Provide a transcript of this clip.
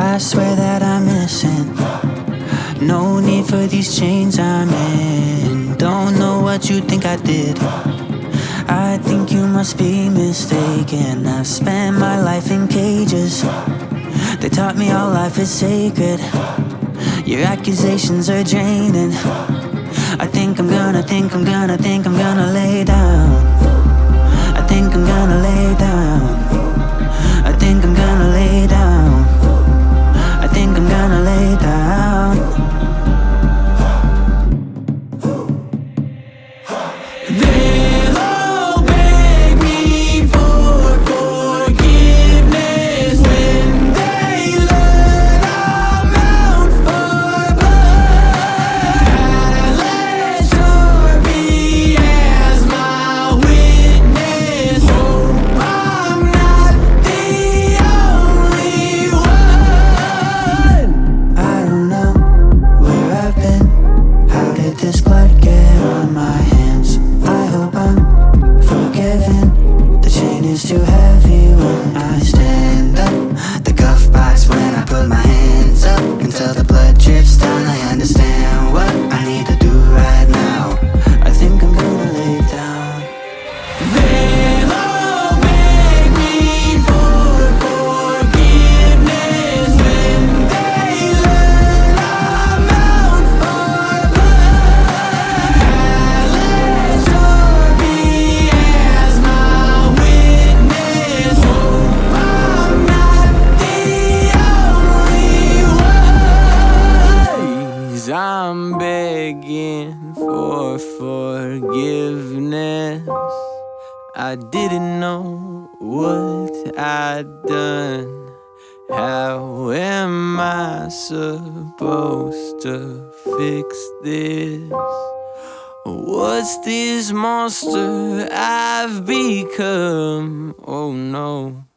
I swear that I'm missing. No need for these chains I'm in. Don't know what you think I did. I think you must be mistaken. I've spent my life in cages. They taught me all life is sacred. Your accusations are draining. I think I'm gonna lay down. I think I'm gonna lay down. I think I'm gonna lay down. I think I'm gonna lay down. They'll all beg me for forgiveness when they learn I'm out for blood. I'll let be as my witness. Hope I'm not the only one. I don't know where I've been. How did this blood get on my hands? I hope I'm forgiven. The chain is too heavy when I stand up. The cuff box when I put my hands up. Until the blood drips down, I understand what I need to do right now. I think I'm gonna lay down. They'll all beg me for forgiveness when they learn I'm out for blood. I'll be as my witness. Hope I'm not the only one. Please, I'm begging for forgiveness. I didn't know what I'd done. How am I supposed to fix this? What's this monster I've become? Oh no.